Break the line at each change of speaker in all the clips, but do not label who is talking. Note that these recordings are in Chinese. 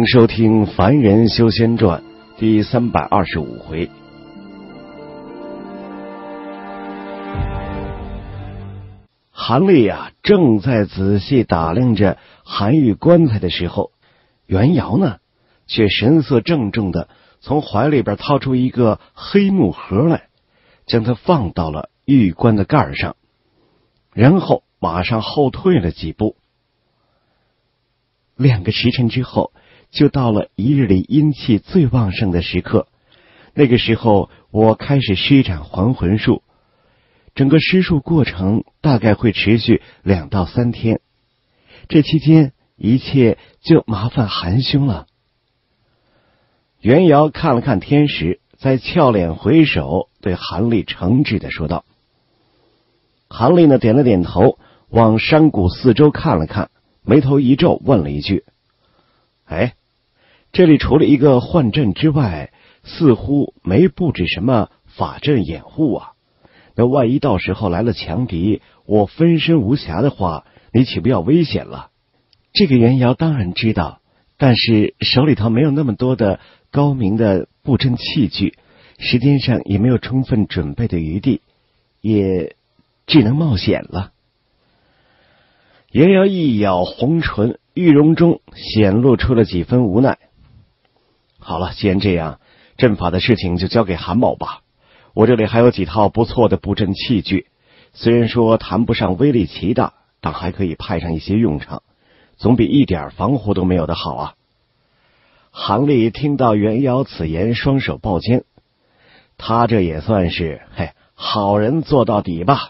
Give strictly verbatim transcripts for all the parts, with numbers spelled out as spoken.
迎收听《凡人修仙传》第三百二十五回。韩立啊，正在仔细打量着韩愈棺材的时候，袁瑶呢，却神色郑重的从怀里边掏出一个黑木盒来，将它放到了玉棺的盖上，然后马上后退了几步。两个时辰之后，就到了一日里阴气最旺盛的时刻。那个时候，我开始施展还魂术，整个施术过程大概会持续两到三天。这期间，一切就麻烦韩兄了。袁瑶看了看天时，再俏脸回首，对韩立诚挚地说道。韩立呢，点了点头，往山谷四周看了看，眉头一皱，问了一句：哎，这里除了一个幻阵之外，似乎没布置什么法阵掩护啊。那万一到时候来了强敌，我分身无暇的话，你岂不要危险了？这个袁瑶当然知道，但是手里头没有那么多的高明的布阵器具，时间上也没有充分准备的余地，也只能冒险了。袁瑶一咬红唇，玉容中显露出了几分无奈。好了，既然这样，阵法的事情就交给韩某吧。我这里还有几套不错的布阵器具，虽然说谈不上威力奇大，但还可以派上一些用场，总比一点防护都没有的好啊。韩立听到袁瑶此言，双手抱肩，他这也算是嘿好人做到底吧。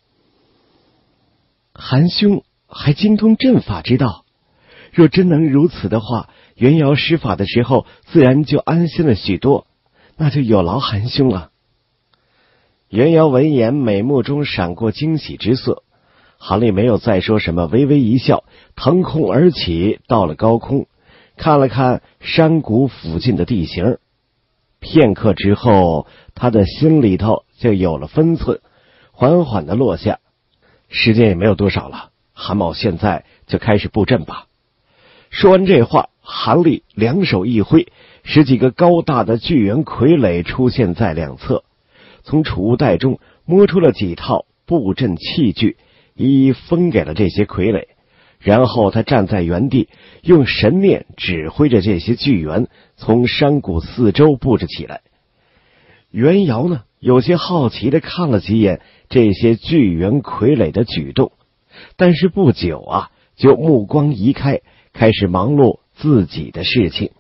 韩兄还精通阵法之道，若真能如此的话，袁瑶施法的时候自然就安心了许多，那就有劳韩兄了。袁瑶闻言，美目中闪过惊喜之色。韩立没有再说什么，微微一笑，腾空而起，到了高空，看了看山谷附近的地形。片刻之后，他的心里头就有了分寸，缓缓的落下。时间也没有多少了，韩某现在就开始布阵吧。说完这话，韩立两手一挥，十几个高大的巨猿傀儡出现在两侧，从储物袋中摸出了几套布阵器具，一一分给了这些傀儡。然后他站在原地，用神念指挥着这些巨猿从山谷四周布置起来。袁瑶呢，有些好奇地看了几眼这些巨猿傀儡的举动，但是不久啊，就目光移开，开始忙碌自己的事情。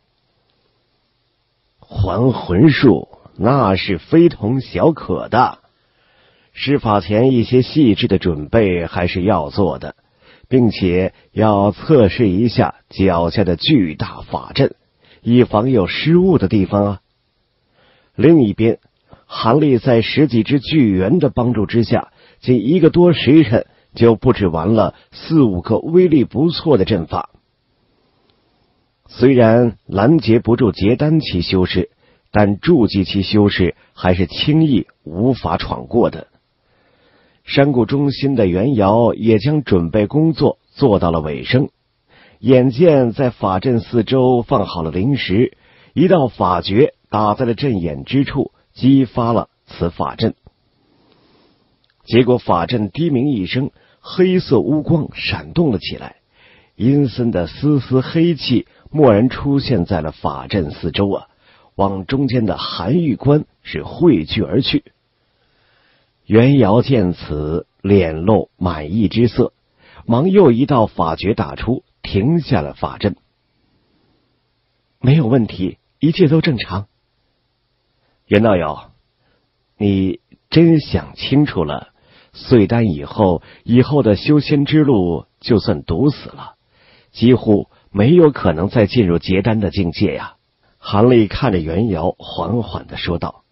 还魂术那是非同小可的，施法前一些细致的准备还是要做的，并且要测试一下脚下的巨大法阵，以防有失误的地方啊。另一边，韩立在十几只巨猿的帮助之下，仅一个多时辰就布置完了四五个威力不错的阵法。虽然拦截不住结丹期修士，但筑基期修士还是轻易无法闯过的。山谷中心的袁瑶也将准备工作做到了尾声，眼见在法阵四周放好了灵石，一道法诀打在了阵眼之处，激发了此法阵。结果法阵低鸣一声，黑色乌光闪动了起来，阴森的丝丝黑气蓦然出现在了法阵四周啊，往中间的韩玉棺是汇聚而去。袁瑶见此，脸露满意之色，忙又一道法诀打出，停下了法阵。没有问题，一切都正常。袁道友，你真想清楚了，碎丹以后，以后的修仙之路就算堵死了，几乎没有可能再进入结丹的境界呀。韩立看着袁瑶，缓缓地说道：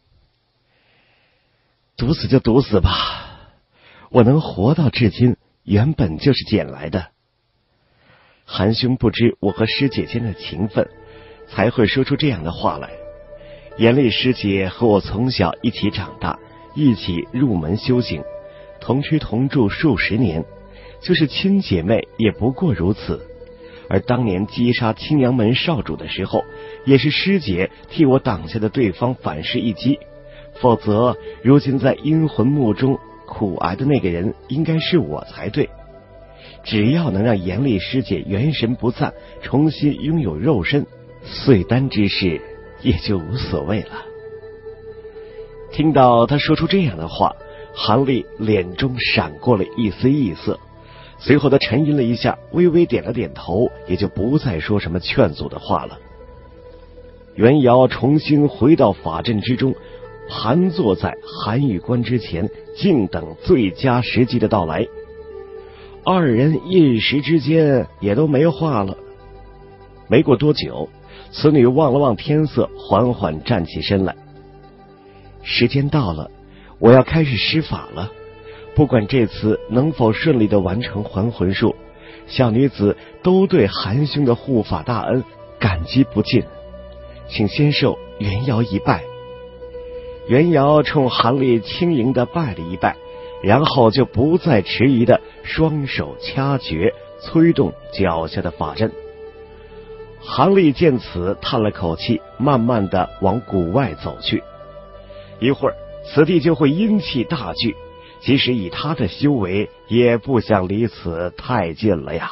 堵死就堵死吧，我能活到至今，原本就是捡来的。韩兄不知我和师姐间的情分，才会说出这样的话来。严丽师姐和我从小一起长大，一起入门修行，同吃同住数十年，就是亲姐妹也不过如此。 而当年击杀青阳门少主的时候，也是师姐替我挡下的对方反噬一击，否则如今在阴魂墓中苦挨的那个人应该是我才对。只要能让严厉师姐元神不散，重新拥有肉身，碎丹之事也就无所谓了。听到他说出这样的话，韩立脸中闪过了一丝异色，随后他沉吟了一下，微微点了点头，也就不再说什么劝阻的话了。袁瑶重新回到法阵之中，盘坐在韩玉关之前，静等最佳时机的到来。二人一时之间也都没话了。没过多久，此女望了望天色，缓缓站起身来。时间到了，我要开始施法了。不管这次能否顺利的完成还魂术，小女子都对韩兄的护法大恩感激不尽，请先受袁瑶一拜。袁瑶冲韩立轻盈的拜了一拜，然后就不再迟疑的双手掐诀，催动脚下的法阵。韩立见此叹了口气，慢慢的往谷外走去。一会儿此地就会阴气大聚，即使以他的修为，也不想离此太近了呀。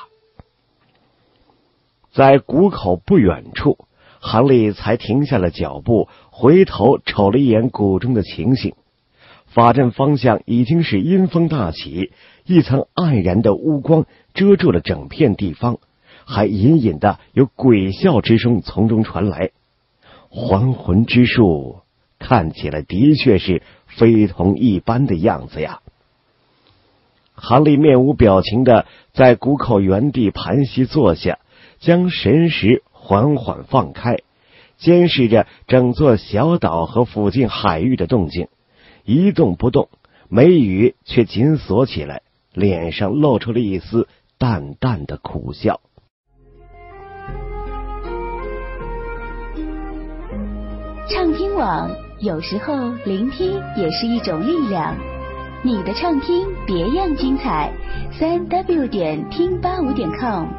在谷口不远处，韩立才停下了脚步，回头瞅了一眼谷中的情形。法阵方向已经是阴风大起，一层黯然的乌光遮住了整片地方，还隐隐的有鬼笑之声从中传来。还魂之术看起来的确是非同一般的样子呀。韩立面无表情的在谷口原地盘膝坐下，将神识缓缓放开，监视着整座小岛和附近海域的动静，一动不动，眉宇却紧锁起来，脸上露出了一丝淡淡的苦笑。
畅听网，有时候聆听也是一种力量。你的畅听别样精彩，三 w 点听八五点 com。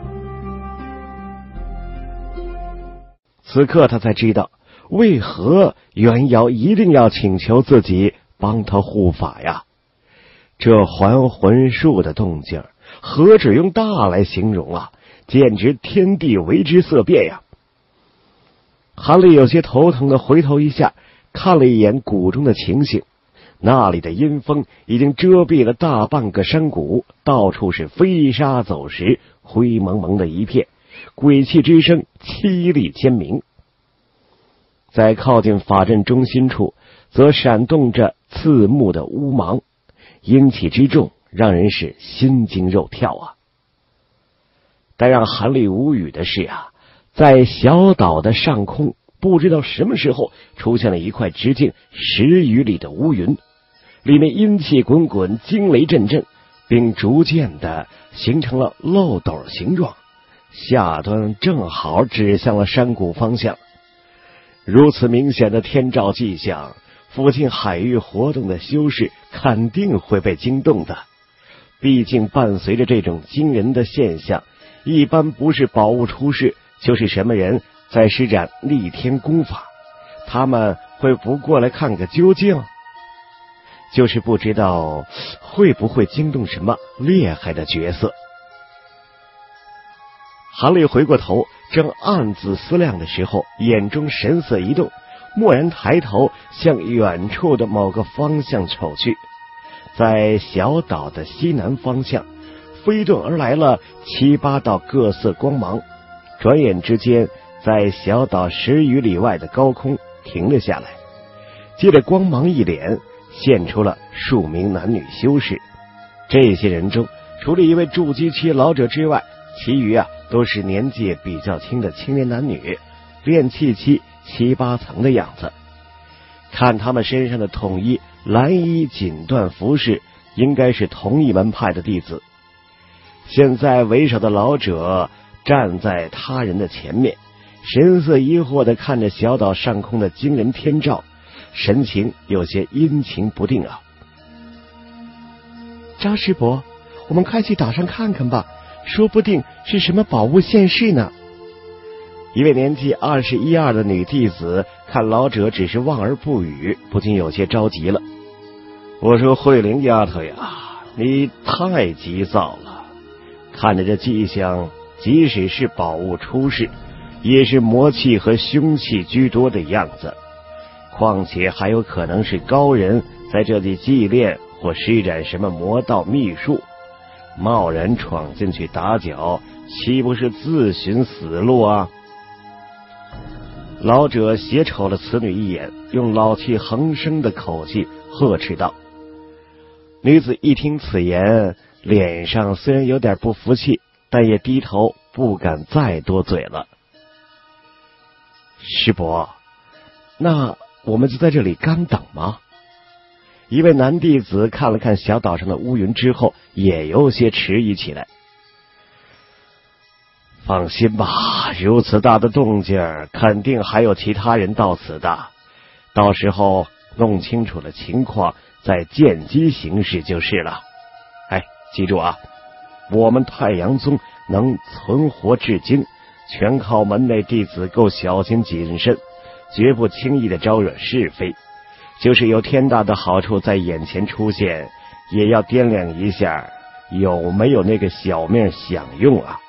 此刻他才知道，为何袁瑶一定要请求自己帮他护法呀？这还魂术的动静，何止用大来形容啊，简直天地为之色变呀！韩立有些头疼的回头一下，看了一眼谷中的情形，那里的阴风已经遮蔽了大半个山谷，到处是飞沙走石，灰蒙蒙的一片，鬼气之声凄厉鲜明。在靠近法阵中心处，则闪动着刺目的乌芒，阴气之重，让人是心惊肉跳啊！但让韩立无语的是啊，在小岛的上空，不知道什么时候出现了一块直径十余里的乌云，里面阴气滚滚，惊雷阵阵，并逐渐的形成了漏斗形状，下端正好指向了山谷方向。如此明显的天兆迹象，附近海域活动的修士肯定会被惊动的。毕竟伴随着这种惊人的现象，一般不是宝物出世，就是什么人在施展逆天功法，他们会不过来看个究竟？就是不知道会不会惊动什么厉害的角色。韩立回过头，正暗自思量的时候，眼中神色一动，蓦然抬头向远处的某个方向瞅去。在小岛的西南方向，飞遁而来了七八道各色光芒，转眼之间在小岛十余里外的高空停了下来。接着光芒一敛，现出了数名男女修士。这些人中，除了一位筑基期老者之外，其余啊都是年纪比较轻的青年男女，炼气期七八层的样子。看他们身上的统一蓝衣锦缎服饰，应该是同一门派的弟子。现在为首的老者站在他人的前面，神色疑惑地看着小岛上空的惊人天照，神情有些阴晴不定啊。张师伯，我们快去岛上看看吧， 说不定是什么宝物现世呢。一位年纪二十一二的女弟子看老者只是望而不语，不禁有些着急了。我说慧玲丫头呀，你太急躁了，看着这迹象，即使是宝物出世，也是魔气和凶气居多的样子，况且还有可能是高人在这里祭炼或施展什么魔道秘术，贸然闯进去打搅，岂不是自寻死路啊？老者斜瞅了此女一眼，用老气横生的口气呵斥道。女子一听此言，脸上虽然有点不服气，但也低头不敢再多嘴了。师伯，那我们就在这里干等吗？一位男弟子看了看小岛上的乌云之后，也有些迟疑起来。放心吧，如此大的动静，肯定还有其他人到此的。到时候弄清楚了情况，再见机行事就是了。哎，记住啊，我们太阳宗能存活至今，全靠门内弟子够小心谨慎，绝不轻易的招惹是非。就是有天大的好处在眼前出现，也要掂量一下有没有那个小命享用啊。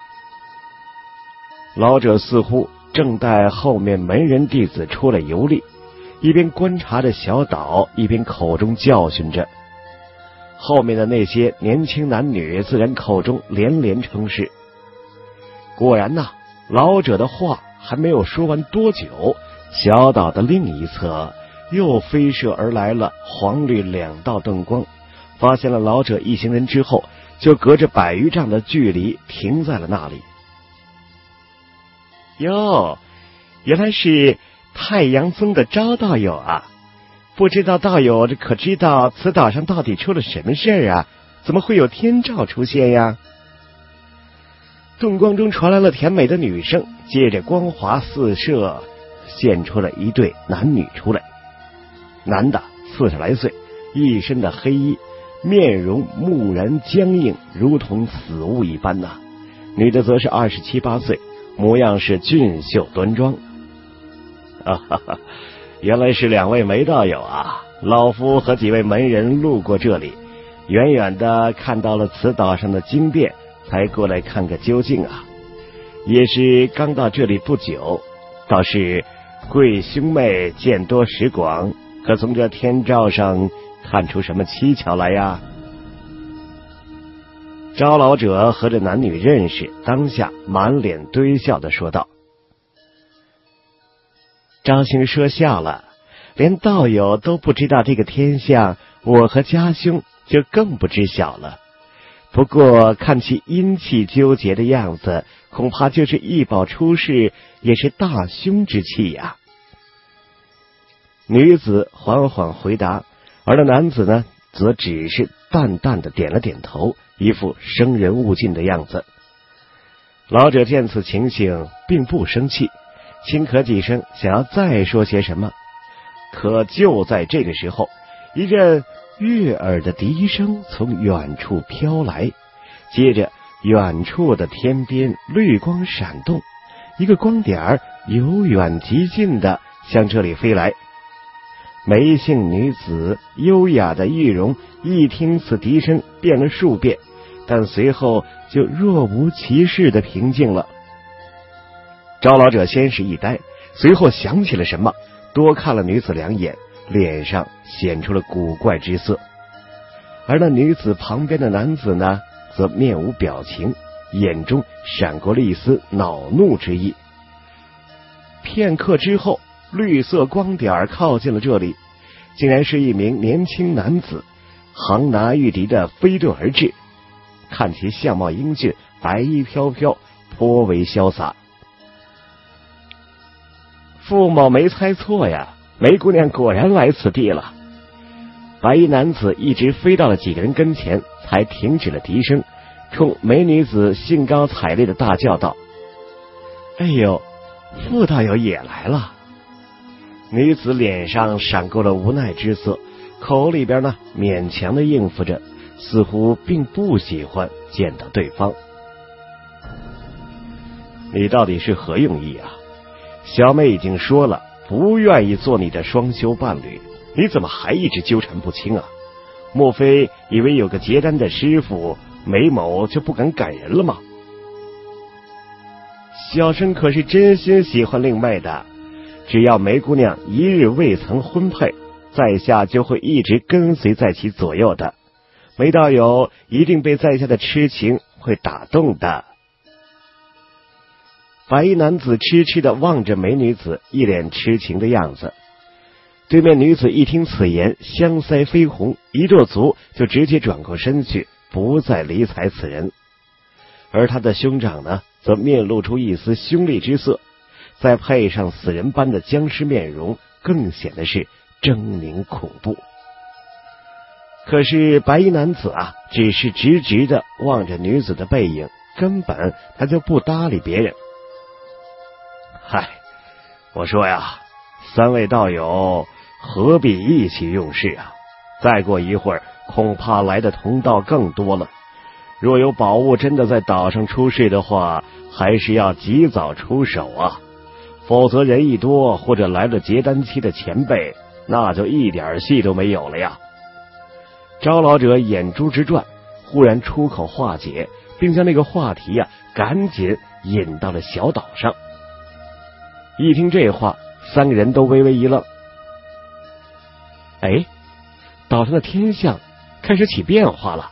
老者似乎正待后面门人弟子出来游历，一边观察着小岛，一边口中教训着。后面的那些年轻男女自然口中连连称是。果然呐、啊，老者的话还没有说完多久，小岛的另一侧又飞射而来了黄绿两道灯光，发现了老者一行人之后，就隔着百余丈的距离停在了那里。哟，原来是太阳宗的招道友啊！不知道道友可知道此岛上到底出了什么事儿啊？怎么会有天照出现呀？灯光中传来了甜美的女声，接着光华四射，现出了一对男女出来。男的四十来岁，一身的黑衣，面容木然僵硬，如同死物一般呐、啊。女的则是二十七八岁，模样是俊秀端庄。啊哈哈，原来是两位梅道友啊！老夫和几位门人路过这里，远远的看到了此岛上的经变，才过来看个究竟啊。也是刚到这里不久，倒是贵兄妹见多识广，可从这天照上看出什么蹊跷来呀？招老者和这男女认识，当下满脸堆笑的说道：招兄说笑了，连道友都不知道这个天象，我和家兄就更不知晓了。不过看其阴气纠结的样子，恐怕就是一宝出世也是大凶之气呀。女子缓缓回答，而那男子呢，则只是淡淡的点了点头，一副生人勿近的样子。老者见此情形，并不生气，轻咳几声，想要再说些什么。可就在这个时候，一阵悦耳的笛声从远处飘来，接着远处的天边绿光闪动，一个光点儿由远及近的向这里飞来。梅姓女子优雅的玉容一听此笛声变了数变，但随后就若无其事的平静了。招老者先是一呆，随后想起了什么，多看了女子两眼，脸上显出了古怪之色。而那女子旁边的男子呢，则面无表情，眼中闪过了一丝恼怒之意。片刻之后，绿色光点靠近了这里，竟然是一名年轻男子，横拿玉笛的飞遁而至。看其相貌英俊，白衣飘飘，颇为潇洒。傅某没猜错呀，梅姑娘果然来此地了。白衣男子一直飞到了几个人跟前，才停止了笛声，冲梅女子兴高采烈的大叫道：哎呦，傅道友也来了。女子脸上闪过了无奈之色，口里边呢勉强的应付着，似乎并不喜欢见到对方。 你到底是何用意啊？小妹已经说了，不愿意做你的双修伴侣，你怎么还一直纠缠不清啊？莫非以为有个结丹的师傅，梅某就不敢赶人了吗？小生可是真心喜欢令妹的，只要梅姑娘一日未曾婚配，在下就会一直跟随在其左右的。梅道友一定被在下的痴情会打动的。白衣男子痴痴地望着美女子，一脸痴情的样子。对面女子一听此言，香腮绯红，一跺足就直接转过身去，不再理睬此人。而他的兄长呢，则面露出一丝凶厉之色，再配上死人般的僵尸面容，更显得是狰狞恐怖。可是白衣男子啊，只是直直地望着女子的背影，根本他就不搭理别人。嗨，我说呀，三位道友何必意气用事啊？再过一会儿，恐怕来的同道更多了。若有宝物真的在岛上出事的话，还是要及早出手啊，否则人一多，或者来了结丹期的前辈，那就一点戏都没有了呀。招老者眼珠直转，忽然出口化解，并将那个话题呀、啊、赶紧引到了小岛上。一听这话，三个人都微微一愣。哎，岛上的天象开始起变化了。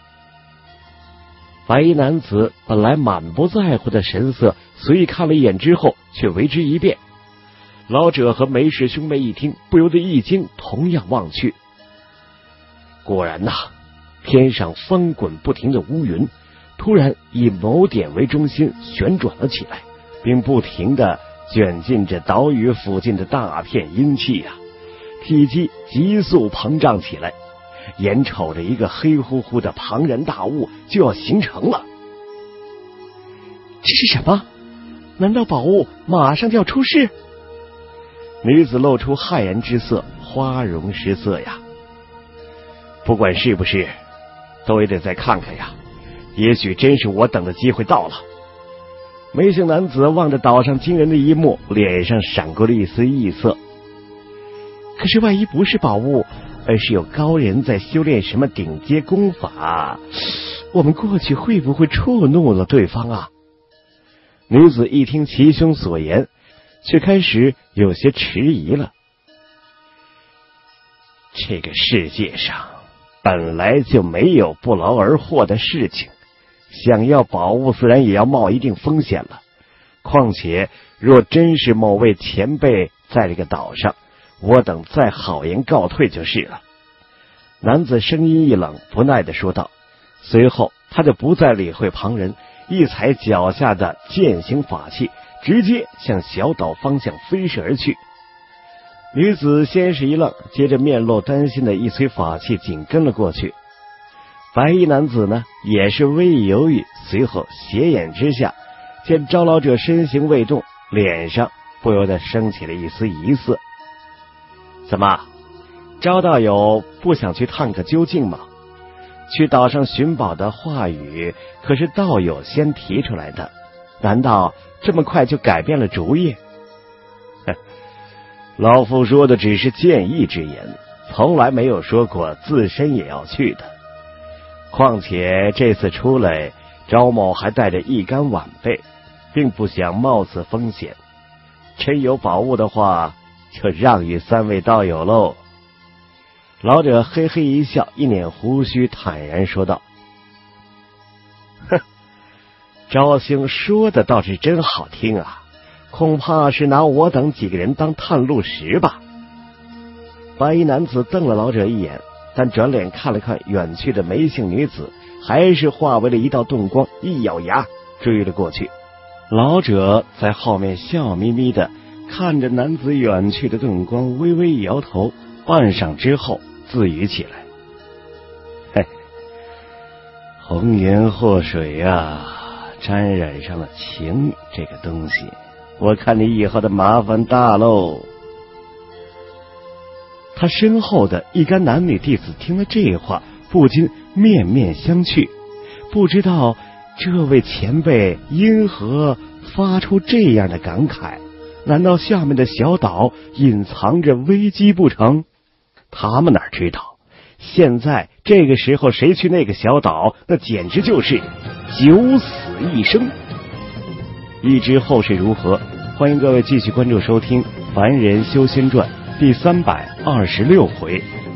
白衣男子本来满不在乎的神色，随意看了一眼之后，却为之一变。老者和梅氏兄妹一听，不由得一惊，同样望去。果然呐、啊，天上翻滚不停的乌云，突然以某点为中心旋转了起来，并不停的卷进着岛屿附近的大片阴气啊，体积急速膨胀起来，眼瞅着一个黑乎乎的庞然大物就要形成了。这是什么？难道宝物马上就要出世？女子露出骇然之色，花容失色呀。不管是不是，都也得再看看呀，也许真是我等的机会到了。梅姓男子望着岛上惊人的一幕，脸上闪过了一丝异色。可是万一不是宝物，而是有高人在修炼什么顶阶功法，我们过去会不会触怒了对方啊？女子一听其兄所言，却开始有些迟疑了。这个世界上本来就没有不劳而获的事情，想要宝物自然也要冒一定风险了。况且若真是某位前辈在这个岛上，我等再好言告退就是了。男子声音一冷，不耐地说道。随后他就不再理会旁人，一踩脚下的剑形法器，直接向小岛方向飞射而去。女子先是一愣，接着面露担心的一催法器紧跟了过去。白衣男子呢，也是微一犹豫，随后斜眼之下，见招老者身形未动，脸上不由得升起了一丝疑色。怎么，招道友不想去探个究竟吗？去岛上寻宝的话语可是道友先提出来的，难道这么快就改变了主意？老夫说的只是建议之言，从来没有说过自身也要去的。况且这次出来，招某还带着一干晚辈，并不想冒此风险。真有宝物的话，就让与三位道友喽。老者嘿嘿一笑，一捻胡须，坦然说道：哼，招兄说的倒是真好听啊，恐怕是拿我等几个人当探路石吧。白衣男子瞪了老者一眼，但转脸看了看远去的梅姓女子，还是化为了一道动光，一咬牙追了过去。老者在后面笑眯眯的看着男子远去的动光，微微一摇头，半晌之后自语起来：嘿，红颜祸水啊，沾染上了情这个东西，我看你以后的麻烦大喽。他身后的一干男女弟子听了这话，不禁面面相觑，不知道这位前辈因何发出这样的感慨？难道下面的小岛隐藏着危机不成？他们哪知道，现在这个时候谁去那个小岛，那简直就是九死一生。欲知后事如何，欢迎各位继续关注收听《凡人修仙传》第三百二十六回，